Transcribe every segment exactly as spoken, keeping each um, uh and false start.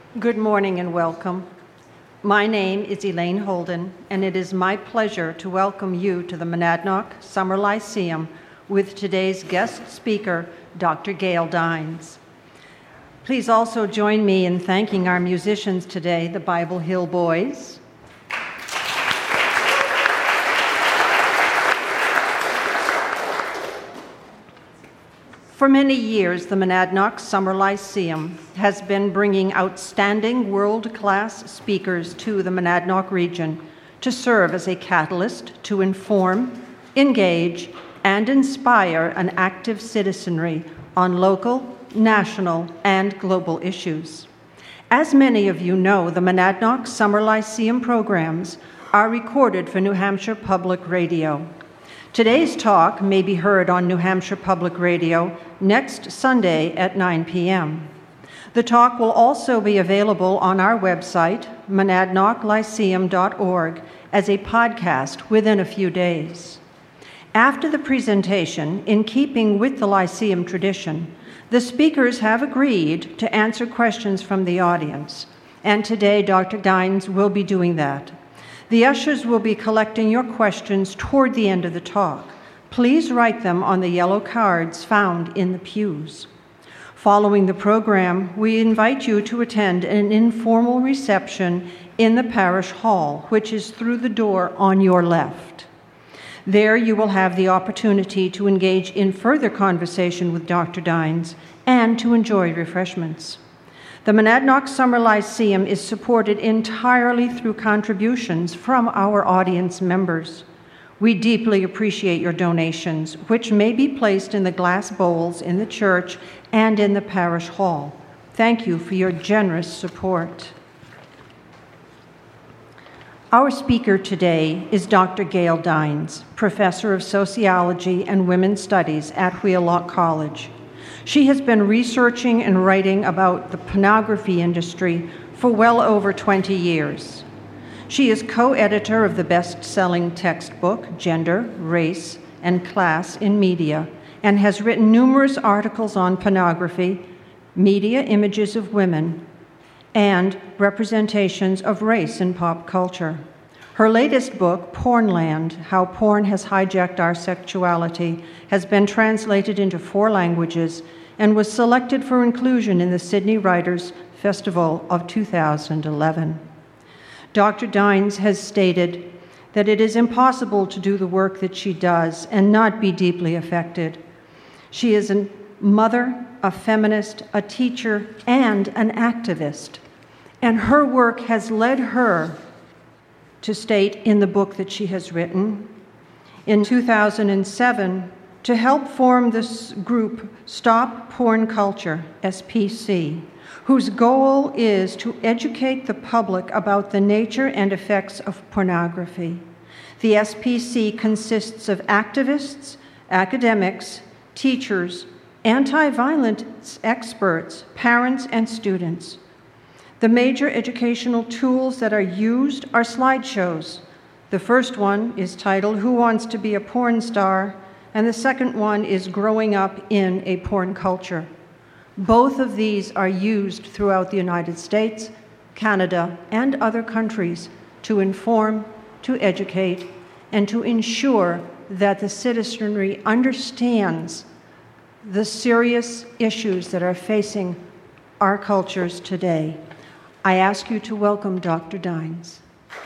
Good morning and welcome. My name is Elaine Holden, and it is my pleasure to welcome you to the Monadnock Summer Lyceum with today's guest speaker, Doctor Gail Dines. Please also join me in thanking our musicians today, the Bible Hill Boys, For many years, the Monadnock Summer Lyceum has been bringing outstanding world-class speakers to the Monadnock region to serve as a catalyst to inform, engage, and inspire an active citizenry on local, national, and global issues. As many of you know, the Monadnock Summer Lyceum programs are recorded for New Hampshire Public Radio. Today's talk may be heard on New Hampshire Public Radio next Sunday at nine p.m. The talk will also be available on our website, monadnock lyceum dot org, as a podcast within a few days. After the presentation, in keeping with the Lyceum tradition, the speakers have agreed to answer questions from the audience, and today Doctor Dines will be doing that. The ushers will be collecting your questions toward the end of the talk. Please write them on the yellow cards found in the pews. Following the program, we invite you to attend an informal reception in the parish hall, which is through the door on your left. There you will have the opportunity to engage in further conversation with Doctor Dines and to enjoy refreshments. The Monadnock Summer Lyceum is supported entirely through contributions from our audience members. We deeply appreciate your donations, which may be placed in the glass bowls in the church and in the parish hall. Thank you for your generous support. Our speaker today is Doctor Gail Dines, Professor of Sociology and Women's Studies at Wheelock College. She has been researching and writing about the pornography industry for well over twenty years. She is co-editor of the best-selling textbook, Gender, Race, and Class in Media, and has written numerous articles on pornography, media images of women, and representations of race in pop culture. Her latest book, Pornland: How Porn Has Hijacked Our Sexuality, has been translated into four languages and was selected for inclusion in the Sydney Writers' Festival of two thousand eleven. Doctor Dines has stated that it is impossible to do the work that she does and not be deeply affected. She is a mother, a feminist, a teacher, and an activist, and her work has led her to state in the book that she has written in two thousand seven to help form this group, Stop Porn Culture, S P C, whose goal is to educate the public about the nature and effects of pornography. The S P C consists of activists, academics, teachers, anti-violence experts, parents, and students. The major educational tools that are used are slideshows. The first one is titled Who Wants to Be a Porn Star? And the second one is Growing Up in a Porn Culture. Both of these are used throughout the United States, Canada, and other countries to inform, to educate, and to ensure that the citizenry understands the serious issues that are facing our cultures today. I ask you to welcome Doctor Dines.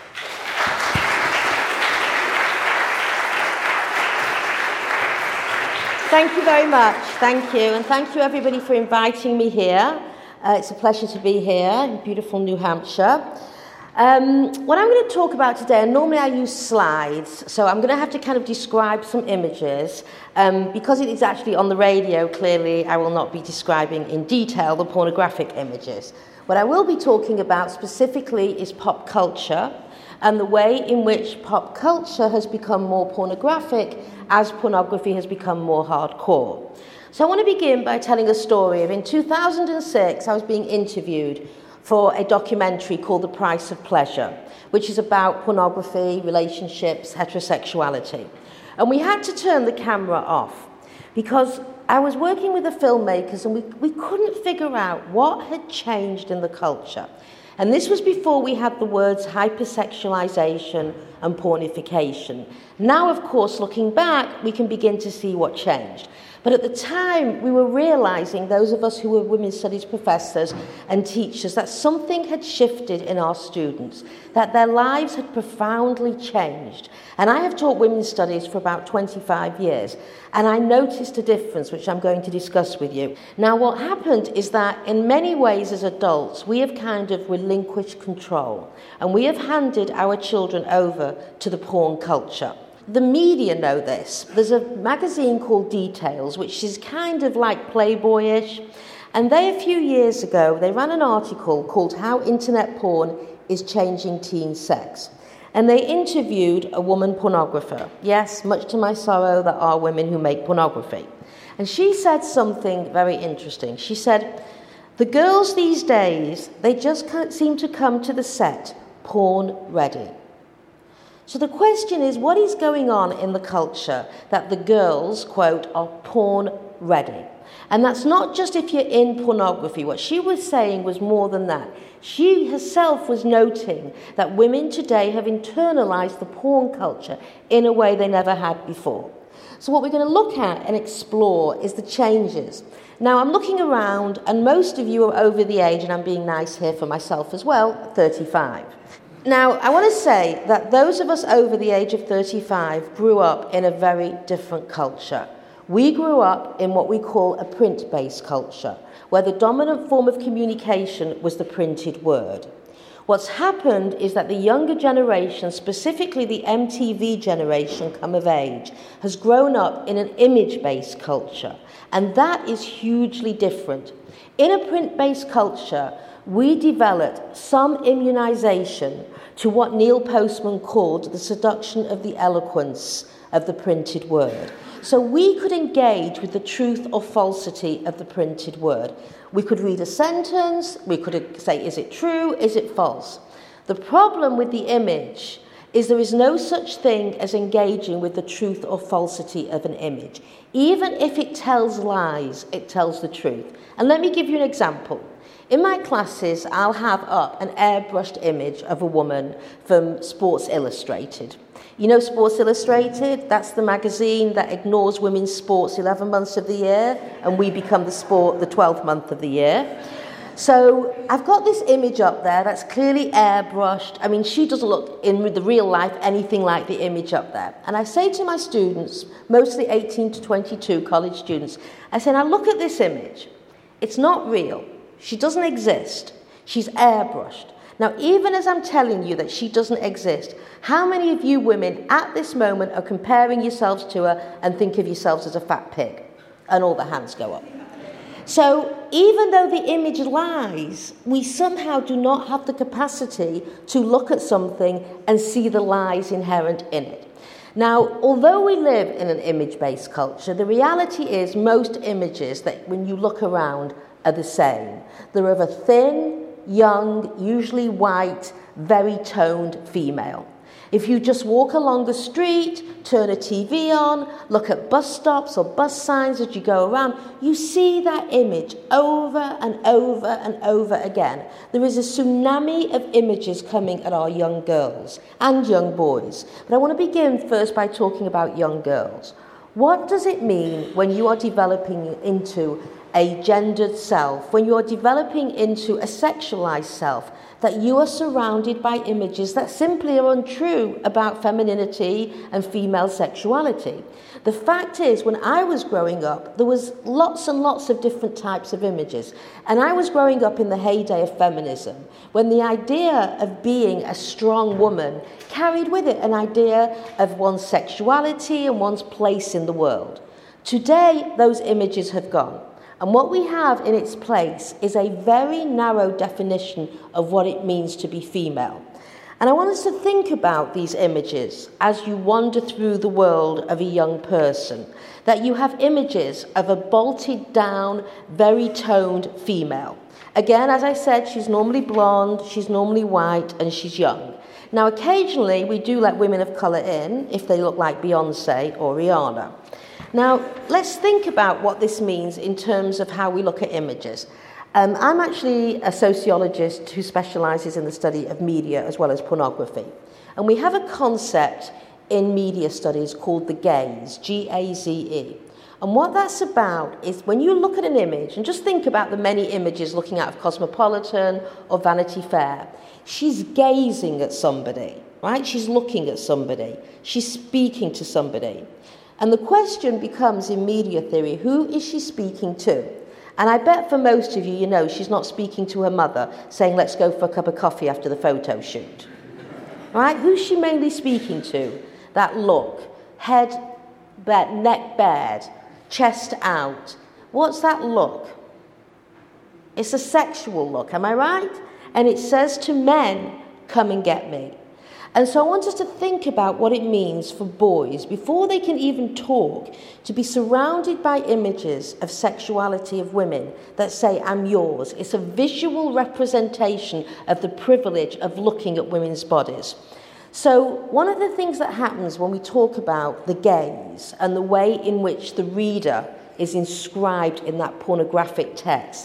Thank you very much. Thank you. And thank you, everybody, for inviting me here. Uh, it's a pleasure to be here in beautiful New Hampshire. Um, what I'm going to talk about today, and normally I use slides, so I'm going to have to kind of describe some images. Um, because it is actually on the radio, clearly I will not be describing in detail the pornographic images. What I will be talking about specifically is pop culture and the way in which pop culture has become more pornographic as pornography has become more hardcore. So I want to begin by telling a story of in two thousand six, I was being interviewed for a documentary called The Price of Pleasure, which is about pornography, relationships, heterosexuality. And we had to turn the camera off because I was working with the filmmakers and we, we couldn't figure out what had changed in the culture. And this was before we had the words hypersexualization and pornification. Now, of course, looking back, we can begin to see what changed. But at the time, we were realizing, those of us who were women's studies professors and teachers, that something had shifted in our students, that their lives had profoundly changed. And I have taught women's studies for about twenty-five years, and I noticed a difference, which I'm going to discuss with you. Now, what happened is that in many ways as adults, we have kind of relinquished control, and we have handed our children over to the porn culture. The media know this. There's a magazine called Details, which is kind of like Playboyish, and they, a few years ago, they ran an article called How Internet Porn is Changing Teen Sex. And they interviewed a woman pornographer. Yes, much to my sorrow, there are women who make pornography. And she said something very interesting. She said, the girls these days, they just can't seem to come to the set porn ready. So the question is, what is going on in the culture that the girls, quote, are porn ready? And that's not just if you're in pornography. What she was saying was more than that. She herself was noting that women today have internalized the porn culture in a way they never had before. So what we're going to look at and explore is the changes. Now, I'm looking around, and most of you are over the age, and I'm being nice here for myself as well, thirty-five. Now, I want to say that those of us over the age of thirty-five grew up in a very different culture. We grew up in what we call a print-based culture, where the dominant form of communication was the printed word. What's happened is that the younger generation, specifically the M T V generation come of age, has grown up in an image-based culture, and that is hugely different. In a print-based culture, we developed some immunization to what Neil Postman called the seduction of the eloquence of the printed word. So we could engage with the truth or falsity of the printed word. We could read a sentence, we could say, is it true, is it false? The problem with the image is there is no such thing as engaging with the truth or falsity of an image. Even if it tells lies, it tells the truth. And let me give you an example. In my classes, I'll have up an airbrushed image of a woman from Sports Illustrated. You know Sports Illustrated? That's the magazine that ignores women's sports eleven months of the year, and we become the sport the twelfth month of the year. So I've got this image up there that's clearly airbrushed. I mean, she doesn't look in the real life anything like the image up there. And I say to my students, mostly eighteen to twenty-two college students, I say, now look at this image. It's not real. She doesn't exist. She's airbrushed. Now, even as I'm telling you that she doesn't exist, how many of you women at this moment are comparing yourselves to her and think of yourselves as a fat pig? And all the hands go up. So even though the image lies, we somehow do not have the capacity to look at something and see the lies inherent in it. Now, although we live in an image-based culture, the reality is most images that when you look around are the same. They're of a thin, young, usually white, very toned female. If you just walk along the street, turn a T V on, look at bus stops or bus signs as you go around, you see that image over and over and over again. There is a tsunami of images coming at our young girls and young boys. But I want to begin first by talking about young girls. What does it mean when you are developing into a gendered self, when you are developing into a sexualized self, that you are surrounded by images that simply are untrue about femininity and female sexuality? The fact is, when I was growing up, there was lots and lots of different types of images. And I was growing up in the heyday of feminism, when the idea of being a strong woman carried with it an idea of one's sexuality and one's place in the world. Today, those images have gone. And what we have in its place is a very narrow definition of what it means to be female. And I want us to think about these images as you wander through the world of a young person, that you have images of a bolted down, very toned female. Again, as I said, she's normally blonde, she's normally white, and she's young. Now, occasionally, we do let women of colour in if they look like Beyonce or Rihanna. Now, let's think about what this means in terms of how we look at images. Um, I'm actually a sociologist who specialises in the study of media as well as pornography. And we have a concept in media studies called the gaze, G A Z E. And what that's about is when you look at an image, and just think about the many images looking out of Cosmopolitan or Vanity Fair, she's gazing at somebody, right? She's looking at somebody. She's speaking to somebody. And the question becomes in media theory, who is she speaking to? And I bet for most of you, you know, she's not speaking to her mother, saying, let's go for a cup of coffee after the photo shoot. Right? Who's she mainly speaking to? That look, head, bare, neck bared, chest out. What's that look? It's a sexual look, am I right? And it says to men, come and get me. And so I want us to think about what it means for boys, before they can even talk, to be surrounded by images of sexuality of women that say, I'm yours. It's a visual representation of the privilege of looking at women's bodies. So one of the things that happens when we talk about the gaze and the way in which the reader is inscribed in that pornographic text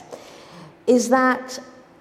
is that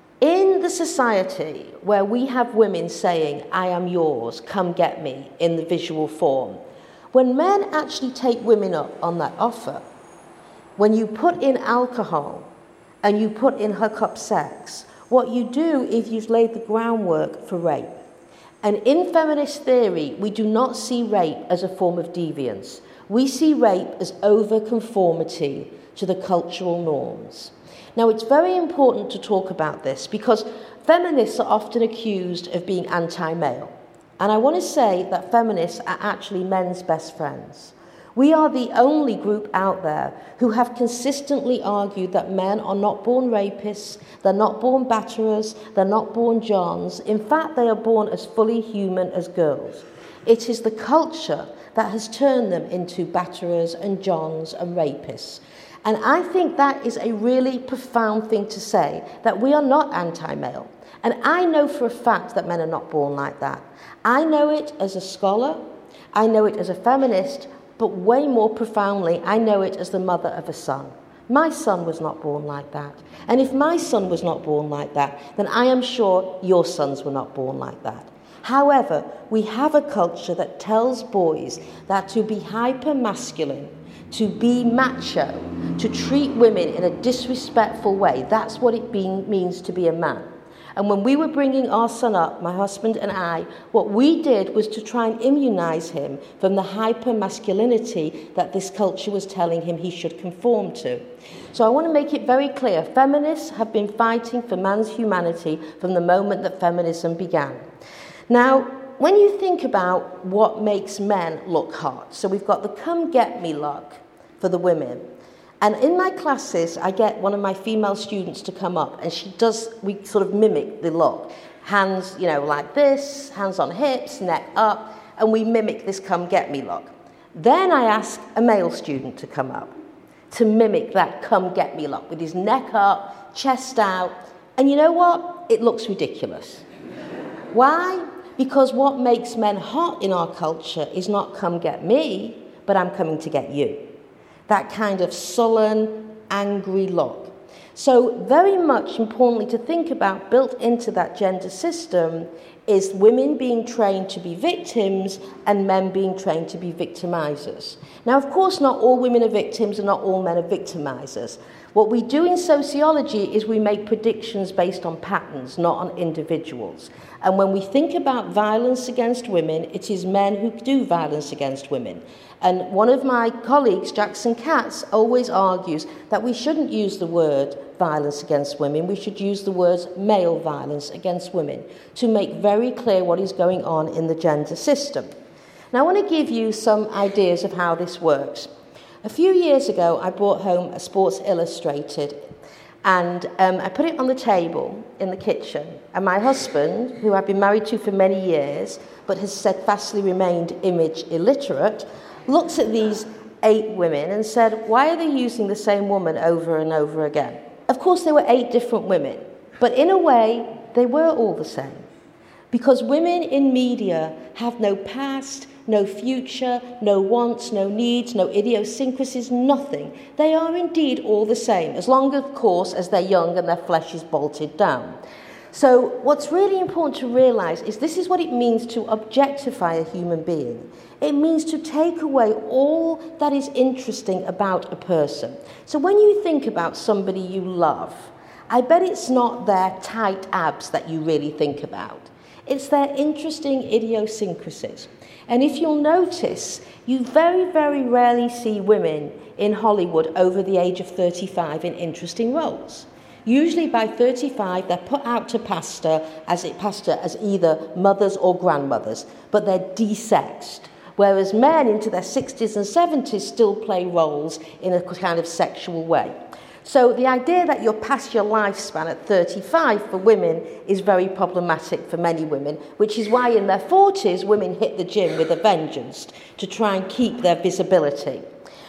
in the society where we have women saying, I am yours, come get me, in the visual form, when men actually take women up on that offer, when you put in alcohol and you put in hookup sex, what you do is you've laid the groundwork for rape. And in feminist theory, we do not see rape as a form of deviance. We see rape as over-conformity to the cultural norms. Now, it's very important to talk about this because feminists are often accused of being anti-male. And I want to say that feminists are actually men's best friends. We are the only group out there who have consistently argued that men are not born rapists, they're not born batterers, they're not born Johns. In fact, they are born as fully human as girls. It is the culture that has turned them into batterers and Johns and rapists. And I think that is a really profound thing to say, that we are not anti-male. And I know for a fact that men are not born like that. I know it as a scholar, I know it as a feminist, but way more profoundly, I know it as the mother of a son. My son was not born like that. And if my son was not born like that, then I am sure your sons were not born like that. However, we have a culture that tells boys that to be hyper-masculine, to be macho, to treat women in a disrespectful way, that's what it being, means to be a man. And when we were bringing our son up, my husband and I, what we did was to try and immunize him from the hyper-masculinity that this culture was telling him he should conform to. So I want to make it very clear, feminists have been fighting for man's humanity from the moment that feminism began. Now, when you think about what makes men look hot, so we've got the come get me look for the women. And in my classes, I get one of my female students to come up, and she does, we sort of mimic the look. Hands, you know, like this, hands on hips, neck up, and we mimic this come get me look. Then I ask a male student to come up to mimic that come get me look with his neck up, chest out, and you know what? It looks ridiculous. Why? Because what makes men hot in our culture is not come get me, but I'm coming to get you. That kind of sullen, angry look. So very much importantly to think about, built into that gender system, is women being trained to be victims and men being trained to be victimizers. Now, of course, not all women are victims and not all men are victimizers. What we do in sociology is we make predictions based on patterns, not on individuals. And when we think about violence against women, it is men who do violence against women. And one of my colleagues, Jackson Katz, always argues that we shouldn't use the word violence against women, we should use the words male violence against women to make very clear what is going on in the gender system. Now, I want to give you some ideas of how this works. A few years ago, I brought home a Sports Illustrated, and um, I put it on the table in the kitchen. And my husband, who I've been married to for many years, but has steadfastly remained image illiterate, looks at these eight women and said, why are they using the same woman over and over again? Of course, there were eight different women, but in a way, they were all the same. Because women in media have no past, no future, no wants, no needs, no idiosyncrasies, nothing. They are indeed all the same, as long, of course, as they're young and their flesh is bolted down. So what's really important to realise is this is what it means to objectify a human being. It means to take away all that is interesting about a person. So when you think about somebody you love, I bet it's not their tight abs that you really think about. It's their interesting idiosyncrasies. And if you'll notice, you very, very rarely see women in Hollywood over the age of thirty-five in interesting roles. Usually by thirty-five, they're put out to pasture as, it, pasture as either mothers or grandmothers, but they're desexed. Whereas men into their sixties and seventies still play roles in a kind of sexual way. So the idea that you're past your lifespan at thirty-five for women is very problematic for many women, which is why in their forties, women hit the gym with a vengeance to try and keep their visibility.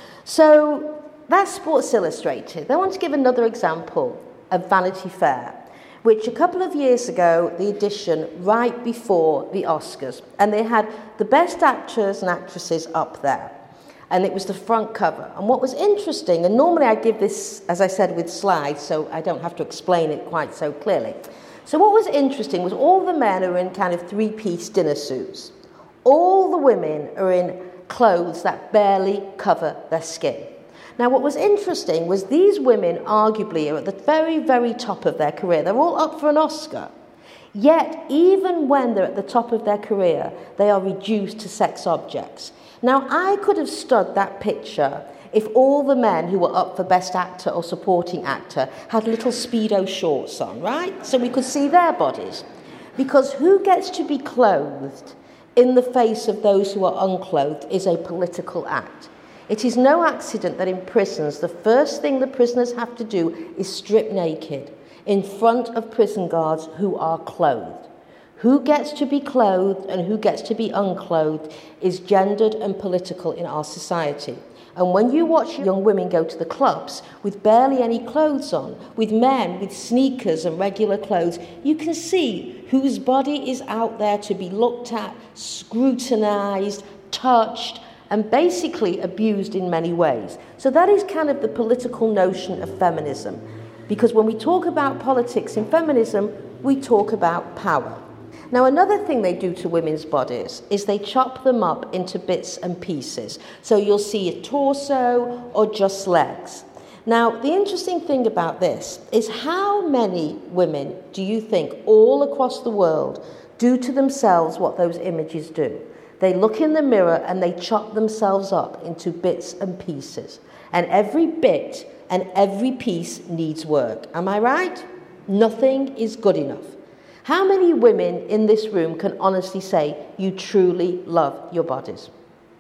So that's Sports Illustrated. I want to give another example of Vanity Fair, which a couple of years ago, the edition right before the Oscars, and they had the best actors and actresses up there. And it was the front cover. And what was interesting, and normally I give this, as I said, with slides, so I don't have to explain it quite so clearly. So what was interesting was all the men are in kind of three-piece dinner suits. All the women are in clothes that barely cover their skin. Now, what was interesting was these women arguably are at the very, very top of their career. They're all up for an Oscar. Yet, even when they're at the top of their career, they are reduced to sex objects. Now, I could have stood that picture if all the men who were up for Best Actor or Supporting Actor had little Speedo shorts on, right? So we could see their bodies. Because who gets to be clothed in the face of those who are unclothed is a political act. It is no accident that in prisons, the first thing the prisoners have to do is strip naked in front of prison guards who are clothed. Who gets to be clothed and who gets to be unclothed is gendered and political in our society. And when you watch young women go to the clubs with barely any clothes on, with men with sneakers and regular clothes, you can see whose body is out there to be looked at, scrutinised, touched, and basically abused in many ways. So that is kind of the political notion of feminism. Because when we talk about politics in feminism, we talk about power. Now, another thing they do to women's bodies is they chop them up into bits and pieces. So you'll see a torso or just legs. Now, the interesting thing about this is how many women do you think all across the world do to themselves what those images do? They look in the mirror and they chop themselves up into bits and pieces. And every bit and every piece needs work. Am I right? Nothing is good enough. How many women in this room can honestly say you truly love your bodies?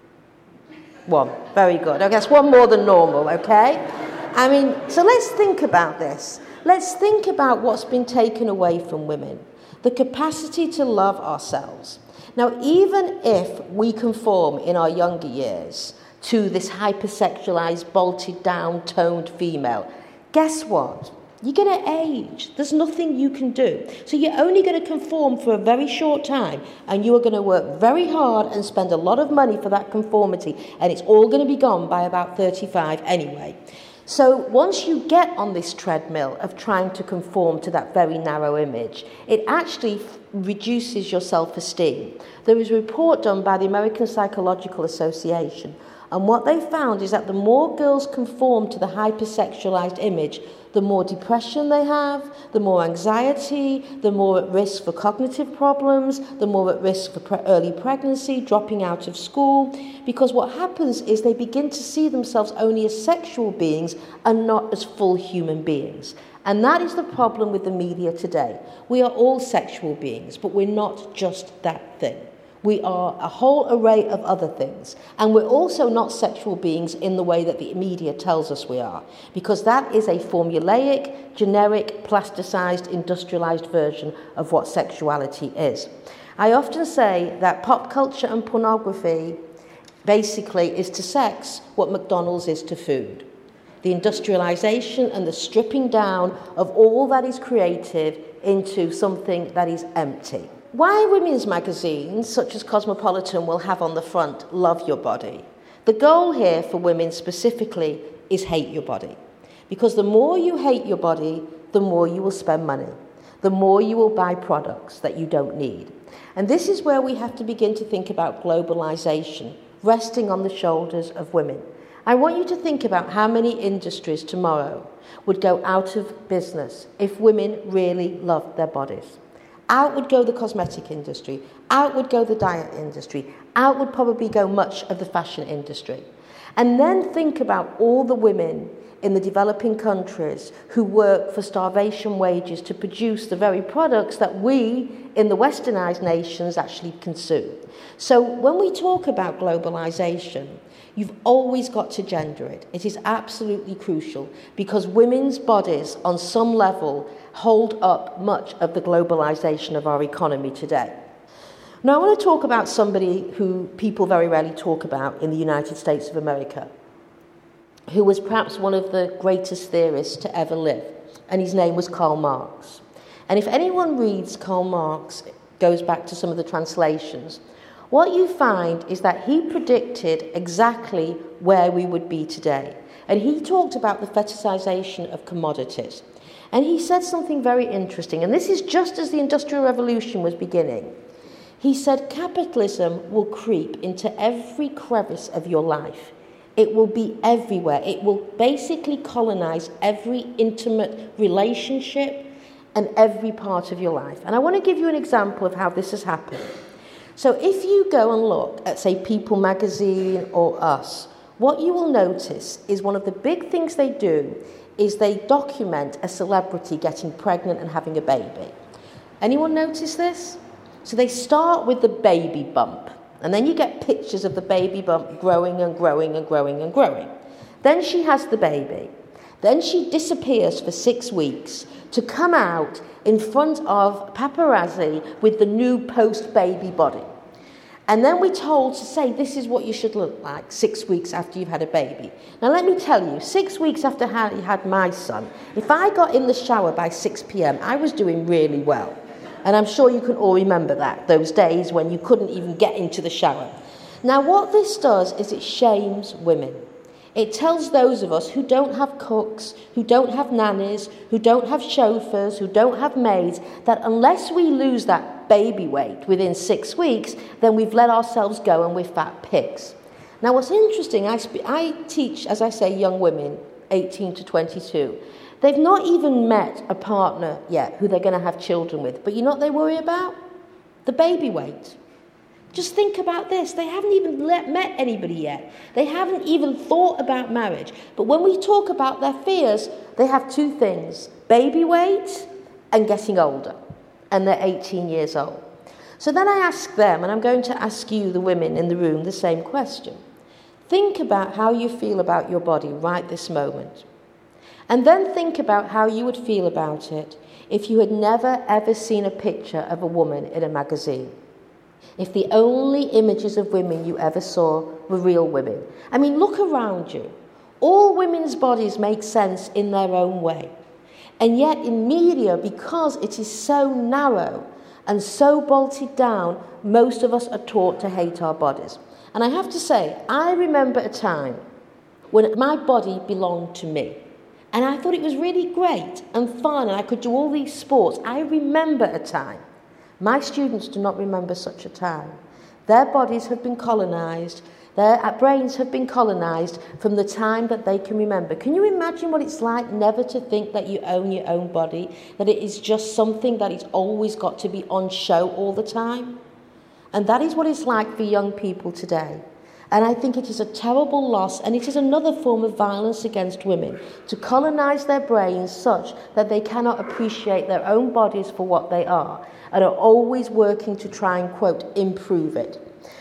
One. Very good. I guess one more than normal, okay? I mean, so let's think about this. Let's think about what's been taken away from women. The capacity to love ourselves. Now, even if we conform in our younger years to this hypersexualized, bolted down, toned female, guess what? You're going to age. There's nothing you can do. So you're only going to conform for a very short time, and you are going to work very hard and spend a lot of money for that conformity, and it's all going to be gone by about thirty-five anyway. So once you get on this treadmill of trying to conform to that very narrow image, it actually f- reduces your self-esteem. There was a report done by the American Psychological Association, and what they found is that the more girls conform to the hypersexualized image, the more depression they have, the more anxiety, the more at risk for cognitive problems, the more at risk for pre- early pregnancy, dropping out of school, because what happens is they begin to see themselves only as sexual beings and not as full human beings. And that is the problem with the media today. We are all sexual beings, but we're not just that thing. We are a whole array of other things. And we're also not sexual beings in the way that the media tells us we are, because that is a formulaic, generic, plasticized, industrialized version of what sexuality is. I often say that pop culture and pornography basically is to sex what McDonald's is to food. The industrialization and the stripping down of all that is creative into something that is empty. why women's magazines, such as Cosmopolitan, will have on the front, love your body. The goal here for women specifically is hate your body. Because the more you hate your body, the more you will spend money. The more you will buy products that you don't need. And this is where we have to begin to think about globalization, resting on the shoulders of women. I want you to think about how many industries tomorrow would go out of business if women really loved their bodies. Out would go the cosmetic industry, out would go the diet industry, out would probably go much of the fashion industry. And then think about all the women in the developing countries who work for starvation wages to produce the very products that we in the westernized nations actually consume. So when we talk about globalization, you've always got to gender it. It is absolutely crucial because women's bodies on some level hold up much of the globalization of our economy today. Now I want to talk about somebody who people very rarely talk about in the United States of America, who was perhaps one of the greatest theorists to ever live, and his name was Karl Marx. And if anyone reads Karl Marx, goes back to some of the translations, what you find is that he predicted exactly where we would be today. And he talked about the fetishization of commodities. And he said something very interesting, and this is just as the Industrial Revolution was beginning. He said, capitalism will creep into every crevice of your life. It will be everywhere. It will basically colonize every intimate relationship and every part of your life. And I want to give you an example of how this has happened. So if you go and look at, say, People magazine or Us, what you will notice is one of the big things they do is they document a celebrity getting pregnant and having a baby. Anyone notice this? So they start with the baby bump. And then you get pictures of the baby bump growing and growing and growing and growing. Then she has the baby. Then she disappears for six weeks to come out in front of paparazzi with the new post-baby body. And then we're told to say, this is what you should look like six weeks after you've had a baby. Now let me tell you, six weeks after I had my son, if I got in the shower by six p.m, I was doing really well. And I'm sure you can all remember that, those days when you couldn't even get into the shower. Now, what this does is it shames women. It tells those of us who don't have cooks, who don't have nannies, who don't have chauffeurs, who don't have maids, that unless we lose that baby weight within six weeks, then we've let ourselves go and we're fat pigs. Now, what's interesting, I, spe- I teach, as I say, young women, eighteen to twenty-two. They've not even met a partner yet who they're going to have children with. But you know what they worry about? The baby weight. Just think about this. They haven't even let, met anybody yet. They haven't even thought about marriage. But when we talk about their fears, they have two things: baby weight and getting older. And they're eighteen years old. So then I ask them, and I'm going to ask you, the women in the room, the same question. Think about how you feel about your body right this moment. And then think about how you would feel about it if you had never ever seen a picture of a woman in a magazine. If the only images of women you ever saw were real women. I mean, look around you. All women's bodies make sense in their own way. And yet in media, because it is so narrow and so bolted down, most of us are taught to hate our bodies. And I have to say, I remember a time when my body belonged to me. And I thought it was really great and fun, and I could do all these sports. I remember a time. My students do not remember such a time. Their bodies have been colonized, their brains have been colonized from the time that they can remember. Can you imagine what it's like never to think that you own your own body, that it is just something that it's always got to be on show all the time? And that is what it's like for young people today. And I think it is a terrible loss, and it is another form of violence against women, to colonize their brains such that they cannot appreciate their own bodies for what they are, and are always working to try and, quote, improve it.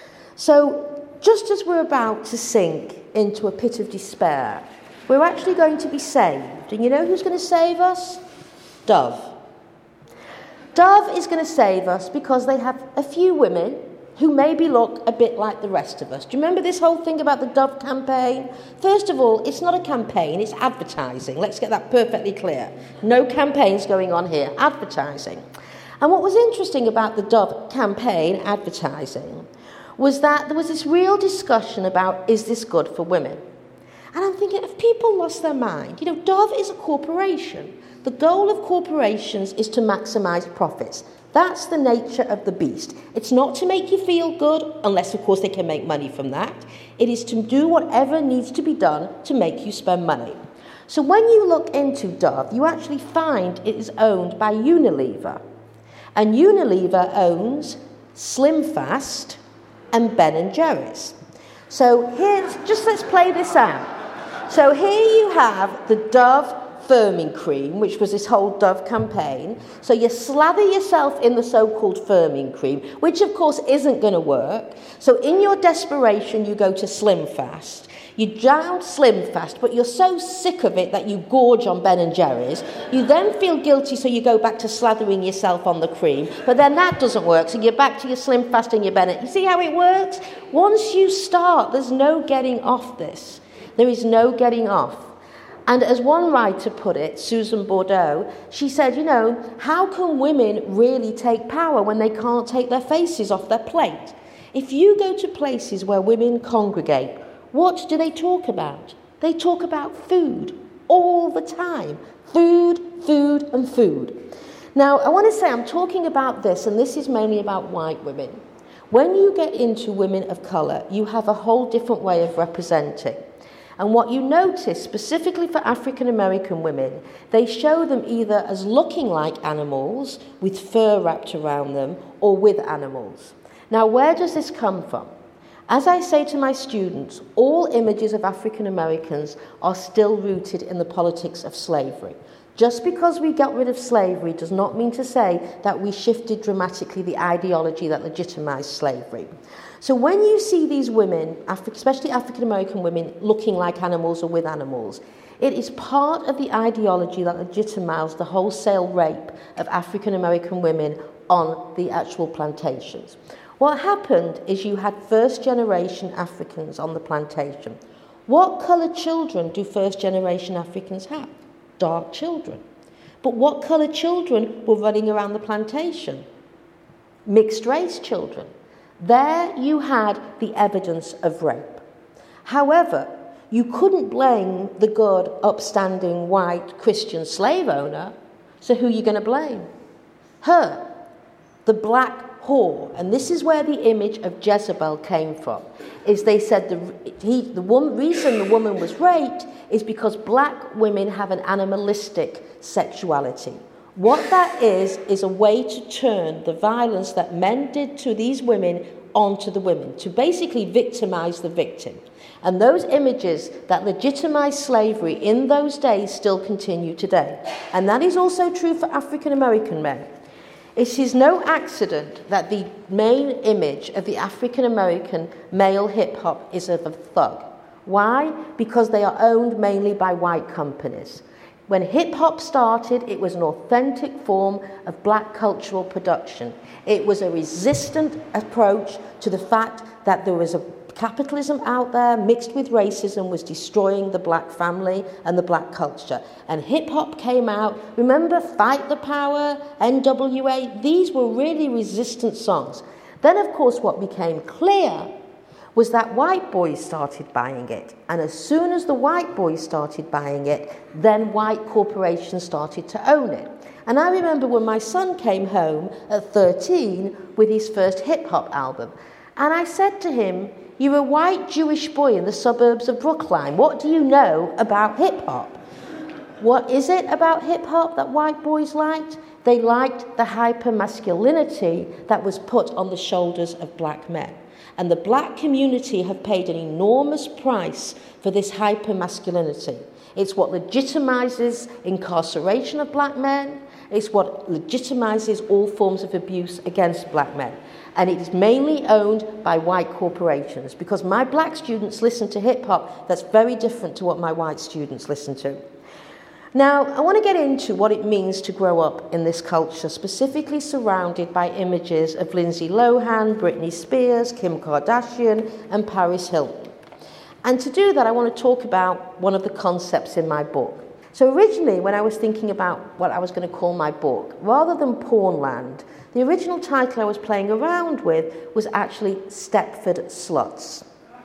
So, just as we're about to sink into a pit of despair, we're actually going to be saved. And you know who's going to save us? Dove. Dove is going to save us because they have a few women who maybe look a bit like the rest of us. Do you remember this whole thing about the Dove campaign? First of all, it's not a campaign, it's advertising. Let's get that perfectly clear. No campaigns going on here, advertising. And what was interesting about the Dove campaign advertising was that there was this real discussion about, is this good for women? And I'm thinking, have people lost their mind? You know, Dove is a corporation. The goal of corporations is to maximize profits. That's the nature of the beast. It's not to make you feel good, unless, of course, they can make money from that. It is to do whatever needs to be done to make you spend money. So when you look into Dove, you actually find it is owned by Unilever. And Unilever owns SlimFast and Ben and Jerry's. So here, just let's play this out. So here you have the Dove firming cream, which was this whole Dove campaign. So you slather yourself in the so-called firming cream, which of course isn't going to work. So in your desperation, you go to SlimFast. You down SlimFast, but you're so sick of it that you gorge on Ben and Jerry's. You then feel guilty, so you go back to slathering yourself on the cream. But then that doesn't work, so you're back to your SlimFast and your Ben. You see how it works? Once you start, there's no getting off this. There is no getting off. And as one writer put it, Susan Bordeaux, she said, you know, how can women really take power when they can't take their faces off their plate? If you go to places where women congregate, what do they talk about? They talk about food all the time. Food, food, and food. Now, I want to say I'm talking about this, and this is mainly about white women. When you get into women of colour, you have a whole different way of representing. And what you notice, specifically for African American women, they show them either as looking like animals with fur wrapped around them or with animals. Now, where does this come from? As I say to my students, all images of African Americans are still rooted in the politics of slavery. Just because we got rid of slavery does not mean to say that we shifted dramatically the ideology that legitimized slavery. So when you see these women, especially African American women, looking like animals or with animals, it is part of the ideology that legitimized the wholesale rape of African American women on the actual plantations. What happened is you had first-generation Africans on the plantation. What colour children do first-generation Africans have? Dark children. But what colour children were running around the plantation? Mixed-race children. There you had the evidence of rape. However, you couldn't blame the good, upstanding, white, Christian slave owner, so who are you going to blame? Her, the black whore. And this is where the image of Jezebel came from, is they said the, he, the one, reason the woman was raped is because black women have an animalistic sexuality. What that is, is a way to turn the violence that men did to these women onto the women, to basically victimize the victim. And those images that legitimized slavery in those days still continue today. And that is also true for African American men. It is no accident that the main image of the African American male hip-hop is of a thug. Why? Because they are owned mainly by white companies. When hip-hop started, it was an authentic form of black cultural production. It was a resistant approach to the fact that there was a capitalism out there mixed with racism was destroying the black family and the black culture. And hip-hop came out. Remember Fight the Power, N W A? These were really resistant songs. Then, of course, what became clear was that white boys started buying it. And as soon as the white boys started buying it, then white corporations started to own it. And I remember when my son came home at thirteen with his first hip-hop album. And I said to him, "You're a white Jewish boy in the suburbs of Brookline. What do you know about hip-hop?" What is it about hip-hop that white boys liked? They liked the hyper-masculinity that was put on the shoulders of black men. And the black community have paid an enormous price for this hyper-masculinity. It's what legitimizes incarceration of black men. It's what legitimizes all forms of abuse against black men. And it is mainly owned by white corporations, because my black students listen to hip-hop that's very different to what my white students listen to. Now, I want to get into what it means to grow up in this culture, specifically surrounded by images of Lindsay Lohan, Britney Spears, Kim Kardashian, and Paris Hilton. And to do that, I want to talk about one of the concepts in my book. So originally, when I was thinking about what I was going to call my book, rather than Pornland, the original title I was playing around with was actually Stepford Sluts.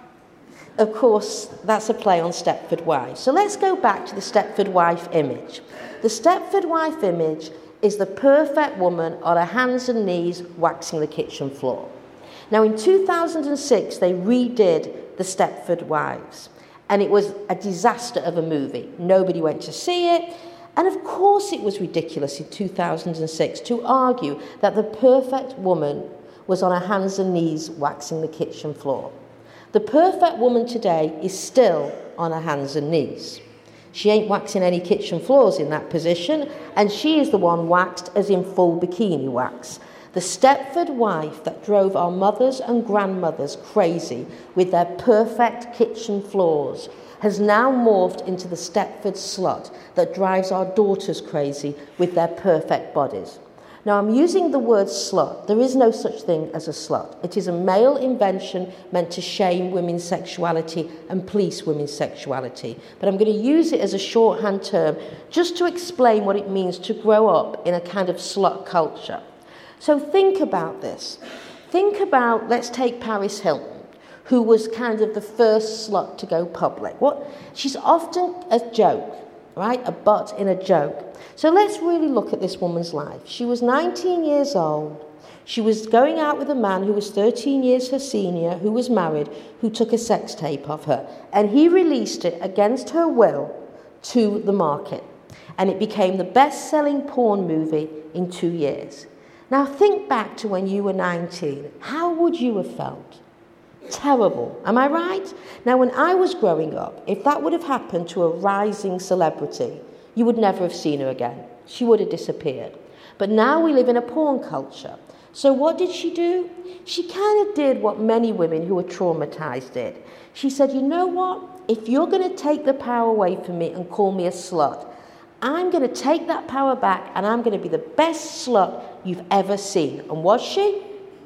Of course, that's a play on Stepford Wives. So let's go back to the Stepford wife image. The Stepford wife image is the perfect woman on her hands and knees waxing the kitchen floor. Now, in two thousand six, they redid the Stepford Wives, and it was a disaster of a movie. Nobody went to see it, and of course it was ridiculous in two thousand six to argue that the perfect woman was on her hands and knees waxing the kitchen floor. The perfect woman today is still on her hands and knees. She ain't waxing any kitchen floors in that position, and she is the one waxed as in full bikini wax. The Stepford wife that drove our mothers and grandmothers crazy with their perfect kitchen floors has now morphed into the Stepford slut that drives our daughters crazy with their perfect bodies. Now, I'm using the word slut. There is no such thing as a slut. It is a male invention meant to shame women's sexuality and police women's sexuality. But I'm going to use it as a shorthand term just to explain what it means to grow up in a kind of slut culture. So think about this. Think about, let's take Paris Hilton, who was kind of the first slut to go public. What? She's often a joke, right? A butt in a joke. So let's really look at this woman's life. She was nineteen years old. She was going out with a man who was thirteen years her senior, who was married, who took a sex tape of her. And he released it against her will to the market. And it became the best-selling porn movie in two years. Now think back to when you were nineteen. How would you have felt? Terrible. Am I right? Now, when I was growing up, if that would have happened to a rising celebrity, you would never have seen her again. She would have disappeared. But now we live in a porn culture. So what did she do? She kind of did what many women who were traumatized did. She said, you know what? If you're going to take the power away from me and call me a slut, I'm going to take that power back and I'm going to be the best slut you've ever seen. And was she?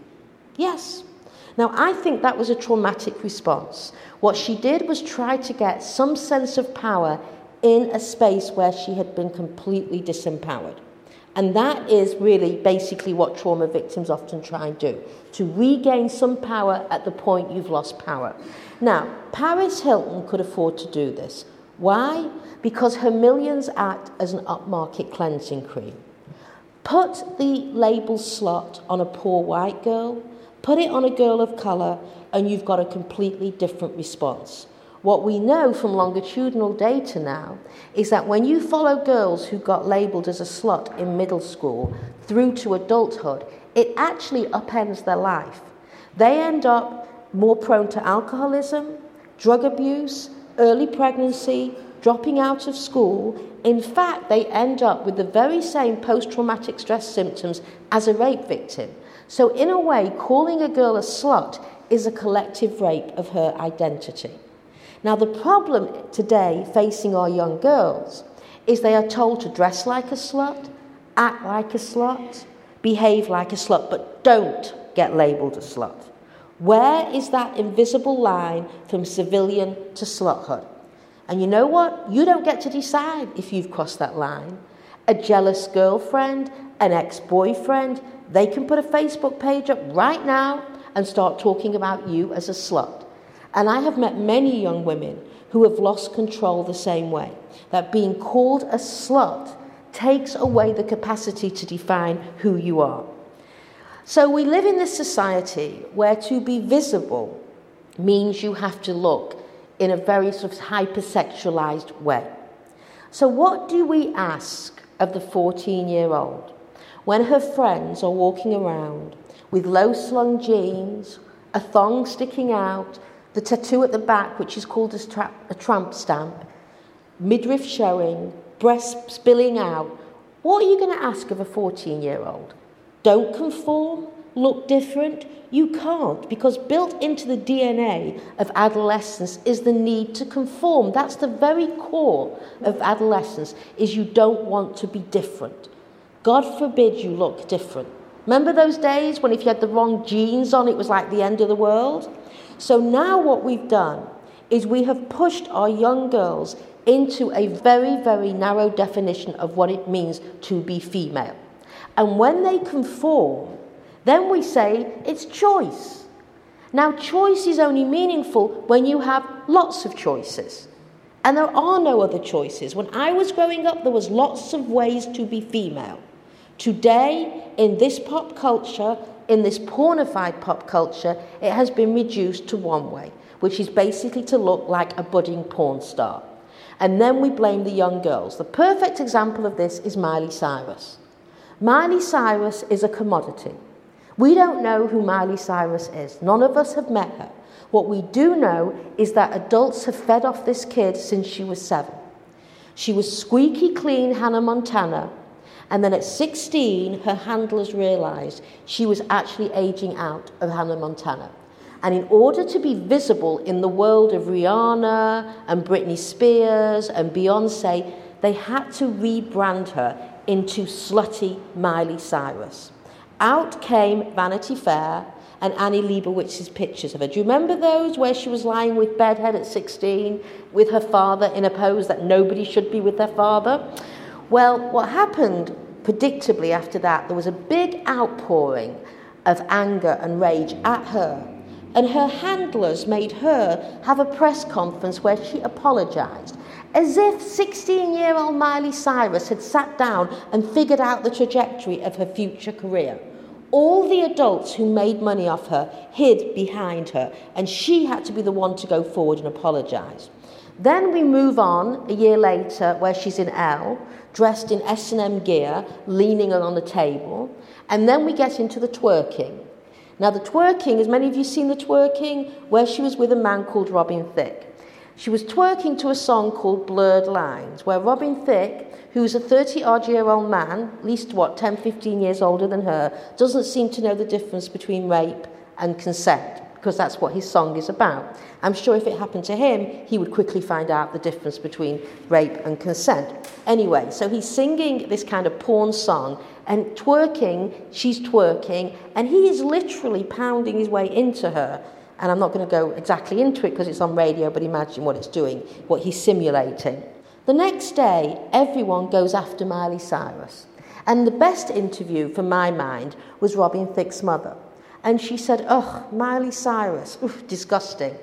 Yes. Now, I think that was a traumatic response. What she did was try to get some sense of power in a space where she had been completely disempowered. And that is really basically what trauma victims often try and do, to regain some power at the point you've lost power. Now, Paris Hilton could afford to do this. Why? Because her millions act as an upmarket cleansing cream. Put the label slut on a poor white girl, put it on a girl of colour, and you've got a completely different response. What we know from longitudinal data now is that when you follow girls who got labelled as a slut in middle school through to adulthood, it actually upends their life. They end up more prone to alcoholism, drug abuse, early pregnancy, dropping out of school. In fact, they end up with the very same post-traumatic stress symptoms as a rape victim. So in a way, calling a girl a slut is a collective rape of her identity. Now, the problem today facing our young girls is they are told to dress like a slut, act like a slut, behave like a slut, but don't get labelled a slut. Where is that invisible line from civilian to sluthood? And you know what? You don't get to decide if you've crossed that line. A jealous girlfriend, an ex-boyfriend, they can put a Facebook page up right now and start talking about you as a slut. And I have met many young women who have lost control the same way, that being called a slut takes away the capacity to define who you are. So we live in this society where to be visible means you have to look in a very sort of hypersexualized way. So what do we ask of the fourteen-year-old when her friends are walking around with low-slung jeans, a thong sticking out, the tattoo at the back, which is called a, tra- a tramp stamp, midriff showing, breasts spilling out? What are you going to ask of a fourteen-year-old? Don't conform? Look different? You can't, because built into the D N A of adolescence is the need to conform. That's the very core of adolescence, is you don't want to be different. God forbid you look different. Remember those days when if you had the wrong jeans on, it was like the end of the world? So now what we've done is we have pushed our young girls into a very, very narrow definition of what it means to be female. And when they conform, then we say it's choice. Now, choice is only meaningful when you have lots of choices. And there are no other choices. When I was growing up, there was lots of ways to be female. Today, in this pop culture, in this pornified pop culture, it has been reduced to one way, which is basically to look like a budding porn star. And then we blame the young girls. The perfect example of this is Miley Cyrus. Miley Cyrus is a commodity. We don't know who Miley Cyrus is. None of us have met her. What we do know is that adults have fed off this kid since she was seven. She was squeaky clean Hannah Montana, and then at sixteen, her handlers realised she was actually aging out of Hannah Montana. And in order to be visible in the world of Rihanna and Britney Spears and Beyonce, they had to rebrand her into slutty Miley Cyrus. Out came Vanity Fair and Annie Leibovitz's pictures of her. Do you remember those where she was lying with bedhead at sixteen with her father in a pose that nobody should be with their father? Well, what happened predictably after that, there was a big outpouring of anger and rage at her. And her handlers made her have a press conference where she apologised, as if sixteen-year-old Miley Cyrus had sat down and figured out the trajectory of her future career. All the adults who made money off her hid behind her, and she had to be the one to go forward and apologise. Then we move on a year later where she's in Elle, dressed in S and M gear, leaning on the table, and then we get into the twerking. Now the twerking, as many of you seen the twerking, where she was with a man called Robin Thicke. She was twerking to a song called Blurred Lines, where Robin Thicke, who's a thirty-odd-year-old man, at least, what, ten, fifteen years older than her, doesn't seem to know the difference between rape and consent, because that's what his song is about. I'm sure if it happened to him, he would quickly find out the difference between rape and consent. Anyway, so he's singing this kind of porn song, and twerking, she's twerking, and he is literally pounding his way into her. And I'm not going to go exactly into it because it's on radio, but imagine what it's doing, what he's simulating. The next day, everyone goes after Miley Cyrus. And the best interview, for my mind, was Robin Thicke's mother. And she said, "Ugh, Miley Cyrus, oof, disgusting.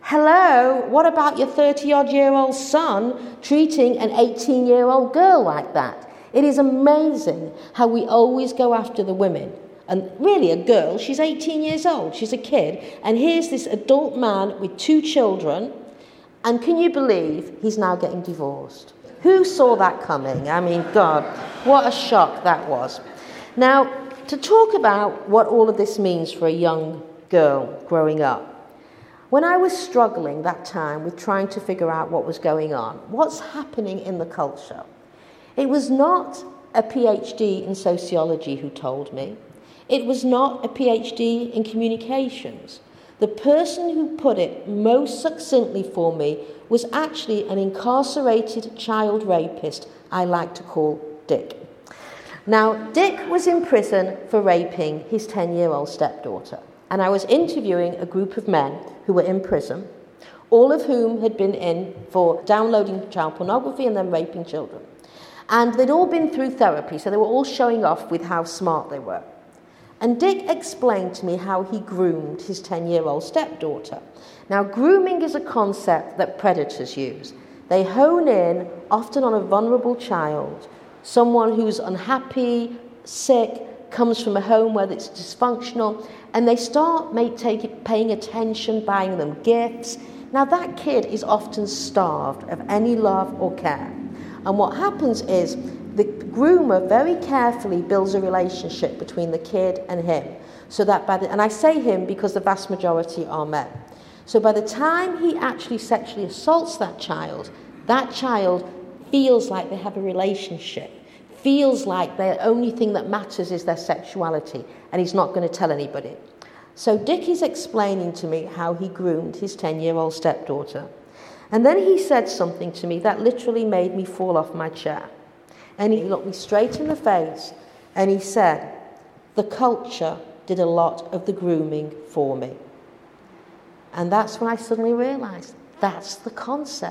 Hello, what about your thirty-odd-year-old son treating an eighteen-year-old girl like that? It is amazing how we always go after the women. And really a girl, she's eighteen years old, she's a kid, and here's this adult man with two children, and can you believe he's now getting divorced? Who saw that coming? I mean, God, what a shock that was." Now, to talk about what all of this means for a young girl growing up, when I was struggling that time with trying to figure out what was going on, what's happening in the culture, it was not a PhD in sociology who told me. It was not a PhD in communications. The person who put it most succinctly for me was actually an incarcerated child rapist I like to call Dick. Now, Dick was in prison for raping his ten-year-old stepdaughter, and I was interviewing a group of men who were in prison, all of whom had been in for downloading child pornography and then raping children. And they'd all been through therapy, so they were all showing off with how smart they were. And Dick explained to me how he groomed his ten-year-old stepdaughter. Now, grooming is a concept that predators use. They hone in, often on a vulnerable child, someone who's unhappy, sick, comes from a home where it's dysfunctional, and they start make, take, paying attention, buying them gifts. Now, that kid is often starved of any love or care. And what happens is the groomer very carefully builds a relationship between the kid and him, so that by the, and I say him because the vast majority are men. So by the time he actually sexually assaults that child, that child feels like they have a relationship, feels like the only thing that matters is their sexuality, and he's not going to tell anybody. So Dick is explaining to me how he groomed his ten-year-old stepdaughter. And then he said something to me that literally made me fall off my chair. And he looked me straight in the face and he said, "The culture did a lot of the grooming for me." And that's when I suddenly realised that's the concept.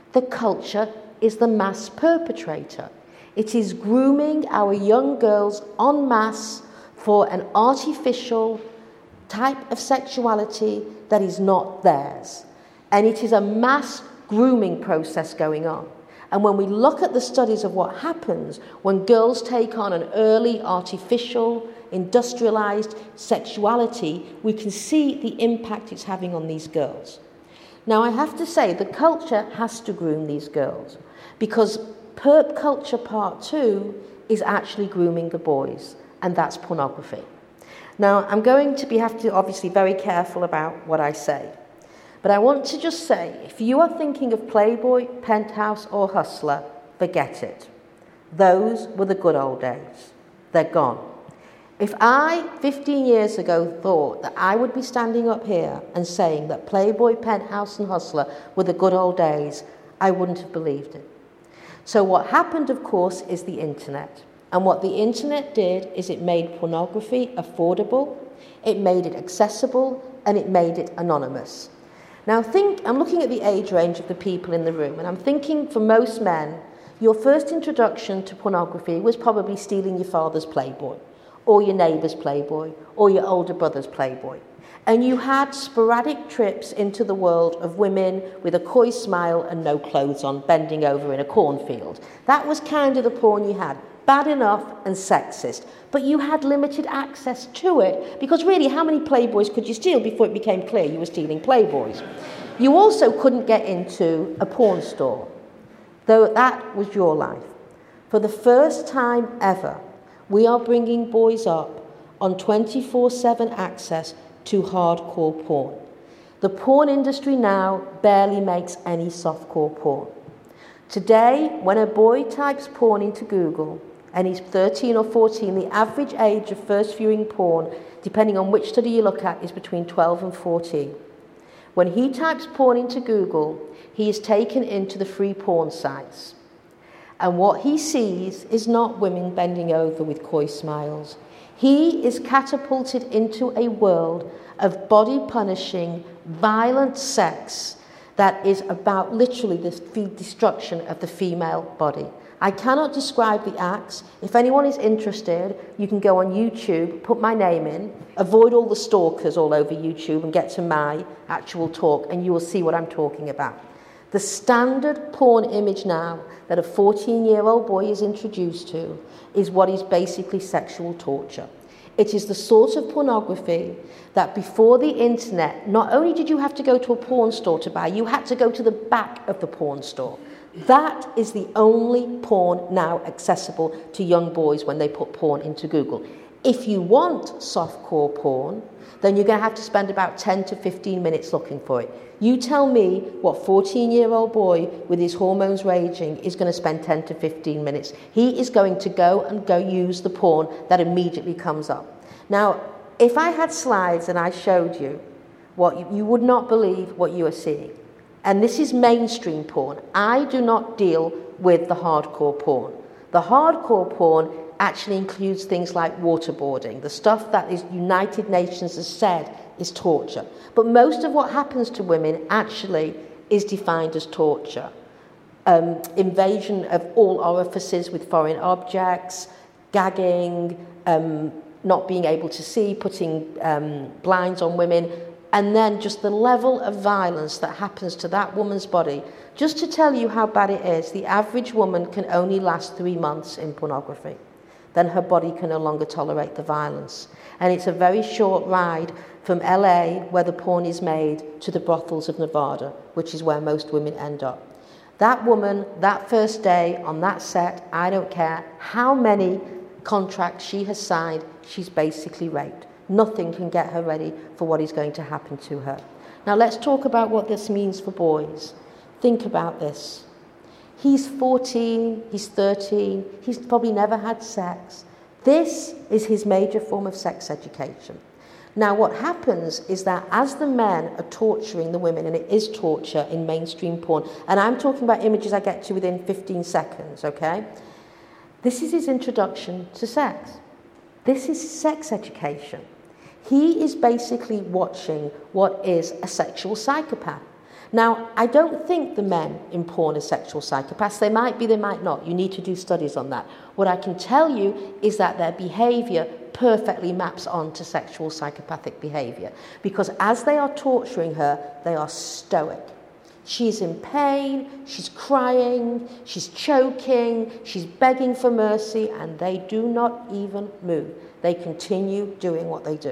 The culture is the mass perpetrator. It is grooming our young girls en masse for an artificial type of sexuality that is not theirs. And it is a mass grooming process going on. And when we look at the studies of what happens when girls take on an early, artificial, industrialized sexuality, we can see the impact it's having on these girls. Now, I have to say, the culture has to groom these girls, because perp culture part two is actually grooming the boys, and that's pornography. Now, I'm going to be have to obviously very careful about what I say. But I want to just say, if you are thinking of Playboy, Penthouse, or Hustler, forget it. Those were the good old days. They're gone. If I, fifteen years ago, thought that I would be standing up here and saying that Playboy, Penthouse, and Hustler were the good old days, I wouldn't have believed it. So what happened, of course, is the internet. And what the internet did is it made pornography affordable, it made it accessible, and it made it anonymous. Now think, I'm looking at the age range of the people in the room, and I'm thinking for most men, your first introduction to pornography was probably stealing your father's Playboy, or your neighbour's Playboy, or your older brother's Playboy. And you had sporadic trips into the world of women with a coy smile and no clothes on, bending over in a cornfield. That was kind of the porn you had. Bad enough and sexist. But you had limited access to it, because really, how many Playboys could you steal before it became clear you were stealing Playboys? You also couldn't get into a porn store, though that was your life. For the first time ever, we are bringing boys up on twenty-four seven access to hardcore porn. The porn industry now barely makes any softcore porn. Today, when a boy types porn into Google, and he's thirteen or fourteen, the average age of first viewing porn, depending on which study you look at, is between twelve and fourteen. When he types porn into Google, he is taken into the free porn sites. And what he sees is not women bending over with coy smiles. He is catapulted into a world of body-punishing, violent sex that is about literally the destruction of the female body. I cannot describe the acts. If anyone is interested, you can go on YouTube, put my name in, avoid all the stalkers all over YouTube and get to my actual talk, and you will see what I'm talking about. The standard porn image now that a fourteen-year-old boy is introduced to is what is basically sexual torture. It is the sort of pornography that before the internet, not only did you have to go to a porn store to buy, you had to go to the back of the porn store. That is the only porn now accessible to young boys when they put porn into Google. If you want softcore porn, then you're going to have to spend about ten to fifteen minutes looking for it. You tell me what fourteen-year-old boy with his hormones raging is going to spend ten to fifteen minutes. He is going to go and go use the porn that immediately comes up. Now, if I had slides and I showed you what you, you would not believe what you are seeing. And this is mainstream porn. I do not deal with the hardcore porn. The hardcore porn actually includes things like waterboarding, the stuff that is United Nations has said is torture. But most of what happens to women actually is defined as torture. Um, invasion of all orifices with foreign objects, gagging, um, not being able to see, putting um, blinds on women, and then just the level of violence that happens to that woman's body. Just to tell you how bad it is, the average woman can only last three months in pornography. Then her body can no longer tolerate the violence. And it's a very short ride from L A, where the porn is made, to the brothels of Nevada, which is where most women end up. That woman, that first day on that set, I don't care how many contracts she has signed, she's basically raped. Nothing can get her ready for what is going to happen to her. Now let's talk about what this means for boys. Think about this. He's fourteen, he's thirteen, he's probably never had sex. This is his major form of sex education. Now what happens is that as the men are torturing the women, and it is torture in mainstream porn, and I'm talking about images I get to within fifteen seconds, okay? This is his introduction to sex. This is sex education. He is basically watching what is a sexual psychopath. Now, I don't think the men in porn are sexual psychopaths. They might be, they might not. You need to do studies on that. What I can tell you is that their behaviour perfectly maps onto sexual psychopathic behaviour, because as they are torturing her, they are stoic. She's in pain, she's crying, she's choking, she's begging for mercy, and they do not even move. They continue doing what they do.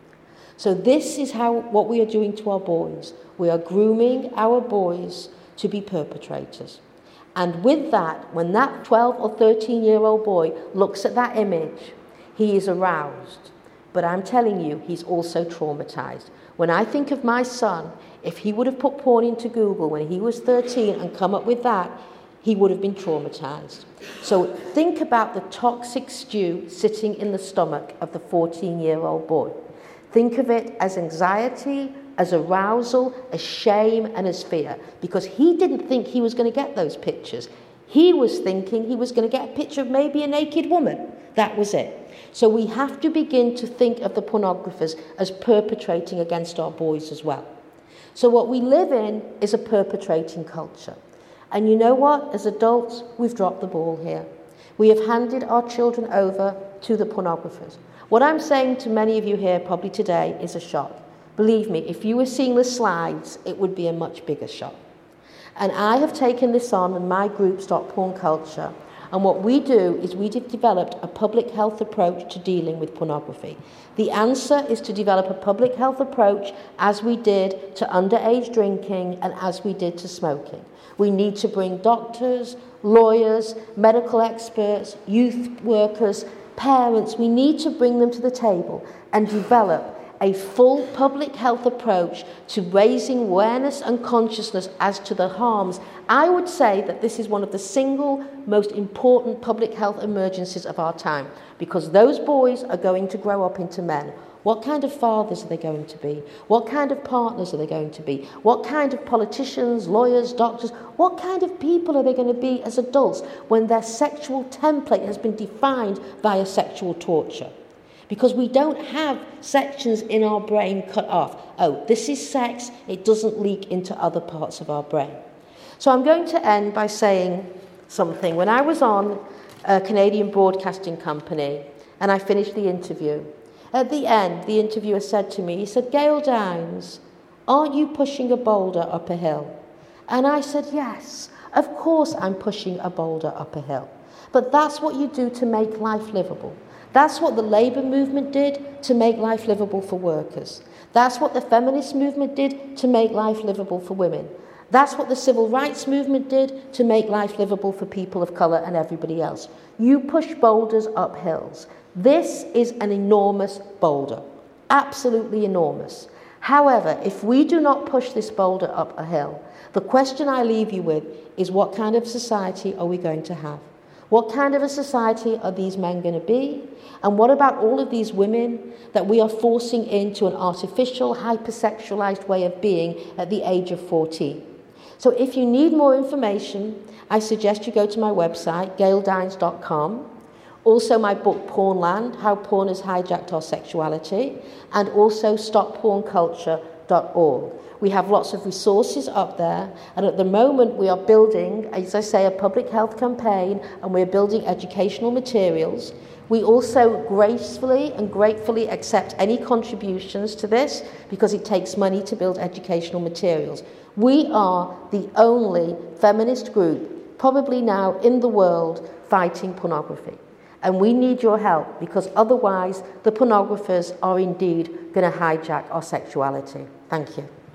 So this is how what we are doing to our boys. We are grooming our boys to be perpetrators. And with that, when that twelve or thirteen-year-old boy looks at that image, he is aroused. But I'm telling you, he's also traumatized. When I think of my son, if he would have put porn into Google when he was thirteen and come up with that, he would have been traumatized. So think about the toxic stew sitting in the stomach of the fourteen-year-old boy. Think of it as anxiety, as arousal, as shame, and as fear, because he didn't think he was going to get those pictures. He was thinking he was going to get a picture of maybe a naked woman. That was it. So we have to begin to think of the pornographers as perpetrating against our boys as well. So what we live in is a perpetrating culture. And you know what? As adults, we've dropped the ball here. We have handed our children over to the pornographers. What I'm saying to many of you here probably today is a shock. Believe me, if you were seeing the slides, it would be a much bigger shock. And I have taken this on in my group, Stop Porn Culture. And what we do is we have developed a public health approach to dealing with pornography. The answer is to develop a public health approach as we did to underage drinking and as we did to smoking. We need to bring doctors, lawyers, medical experts, youth workers, parents. We need to bring them to the table and develop a full public health approach to raising awareness and consciousness as to the harms. I would say that this is one of the single most important public health emergencies of our time, because those boys are going to grow up into men. What kind of fathers are they going to be? What kind of partners are they going to be? What kind of politicians, lawyers, doctors? What kind of people are they going to be as adults when their sexual template has been defined via sexual torture? Because we don't have sections in our brain cut off. Oh, this is sex, it doesn't leak into other parts of our brain. So I'm going to end by saying something. When I was on a Canadian Broadcasting Company and I finished the interview, at the end, the interviewer said to me, he said, "Gail Downs, aren't you pushing a boulder up a hill?" And I said, yes, of course I'm pushing a boulder up a hill. But that's what you do to make life livable. That's what the labour movement did to make life livable for workers. That's what the feminist movement did to make life livable for women. That's what the civil rights movement did to make life livable for people of colour and everybody else. You push boulders up hills. This is an enormous boulder, absolutely enormous. However, if we do not push this boulder up a hill, the question I leave you with is, what kind of society are we going to have? What kind of a society are these men going to be? And what about all of these women that we are forcing into an artificial, hypersexualized way of being at the age of fourteen? So if you need more information, I suggest you go to my website, gail downs dot com. Also my book, Pornland, How Porn Has Hijacked Our Sexuality, and also stop porn culture dot org. We have lots of resources up there, and at the moment we are building, as I say, a public health campaign, and we're building educational materials. We also gracefully and gratefully accept any contributions to this, because it takes money to build educational materials. We are the only feminist group, probably now in the world, fighting pornography. And we need your help, because otherwise the pornographers are indeed going to hijack our sexuality. Thank you.